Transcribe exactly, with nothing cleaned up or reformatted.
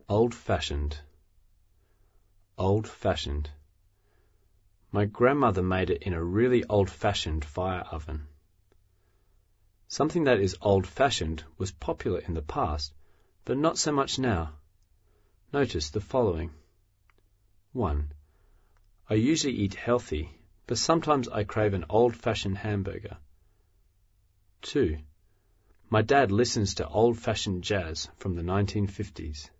Old-fashioned. Old-fashioned. My grandmother made it in a really old-fashioned fire oven. Something that is old-fashioned was popular in the past, but not so much now. Notice the following. one. I usually eat healthy, but sometimes I crave an old-fashioned hamburger. two. My dad listens to old-fashioned jazz from the nineteen fifties.